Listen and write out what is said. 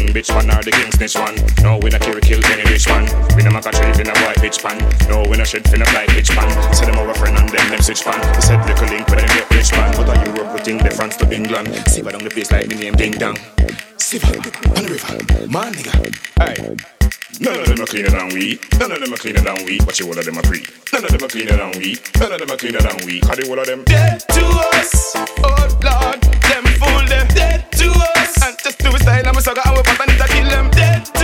king bitch one or the king snitch one. No, we not carry kill any rich man. We no maca trade in a white bitch pan. No, we no shit finna fly bitch pan. Say them our friend and them switch fan. They said little link with them get rich man. But a Europe we think they France to England. See down the place like the name Ding Dong. Siva on the river, man nigga. Aye. None of them are cleaner than we. None of them are cleaner than we. But you all of them are free. None of them are cleaner than we. None of them are cleaner than we. How do all of them dead to us? Oh Lord, them fool them dead to us. And just do a style, I'm a sucker, and we pop and it a kill them dead